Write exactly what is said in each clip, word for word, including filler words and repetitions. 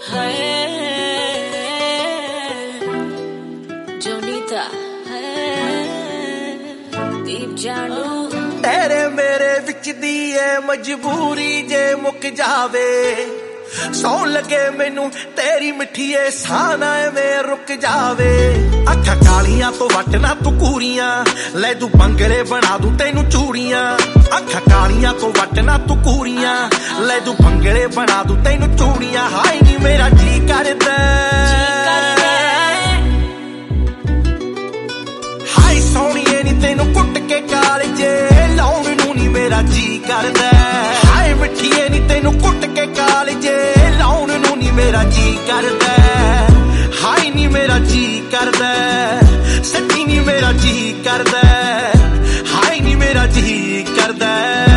तेरे मेरे विच दी है मजबूरी जे मुक जावे सौन लगे मैनू तेरी मिठीए साना में रुक जावे अखा कालियां तो वटना तू कूरियां ले दू बंगले बना दू तेनू चूड़ियां अखा कालियां तो वटना तू कूरियां ले दू बंगले बना दू तेनू चूड़ियां हाय नी मेरा जी करदा हाय सोनिए नी तेनू कुट के कालजे लाउण नू नी मेरा जी करदा हाय मिठीए नी तेनू कुट के कालजे लाउण नू नी मेरा जी करदा हाय नी मेरा जी करदा सच्ची नी मेरा जी करदा हाय नी मेरा जी करदा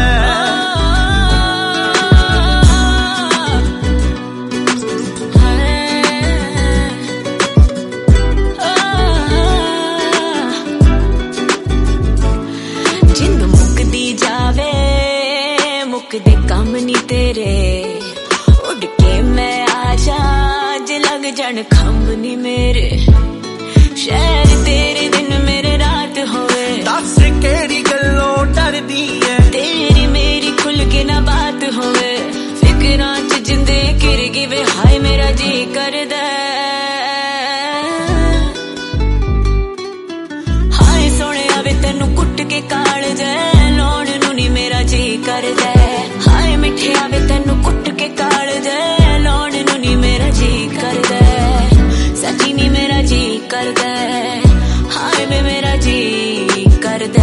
दे कम नी तेरे उड़ के मैं आजा ज लग जान खंब नी मेरे शहर तेरे दिन मेरे रात होवे दस केड़ी गल्लों डरदी है तेरी मेरी खुल के ना बात होवे फिकरां च जिंदे घिर गई वे हाय मेरा जी करदा हाय सोने आवे तेनू कुट के काल जे लौण नू नी मेरा जी करदा हाय मिठे आवे तेनू कुट के काल जे लौण नू नी मेरा जी करदा सच्ची नी मेरा जी करदा हाय में मेरा जी करदा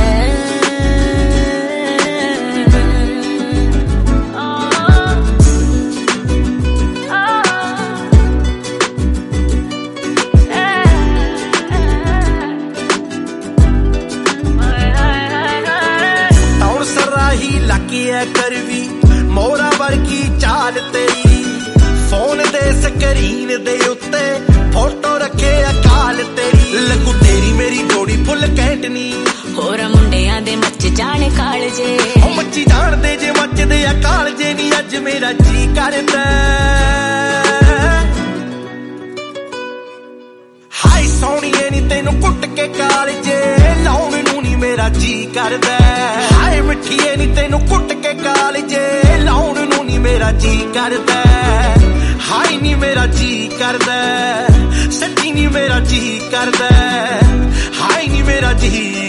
करवी मोरा वर्गी चाल तेरी फोन दे स्क्रीन दे उत्ते फोटो रखे अकाल तेरी लगू तेरी मेरी जोड़ी फुल कैंटनी होर मुंडियां दे मच जाने काल जे ओ मच्ची जान दे जे मच दे अकाल जे नी अज मेरा जी करदा हाय सोनिए नी तेनू कुट के काल जे लाउण नू नी मेरा जी करदा हाय मिठीए नी तेनू कुट के काल जे लाउण नू नी मेरा जी करदा हाय नी मेरा जी करदा सच्ची नी मेरा जी करदा हाय नी मेरा जी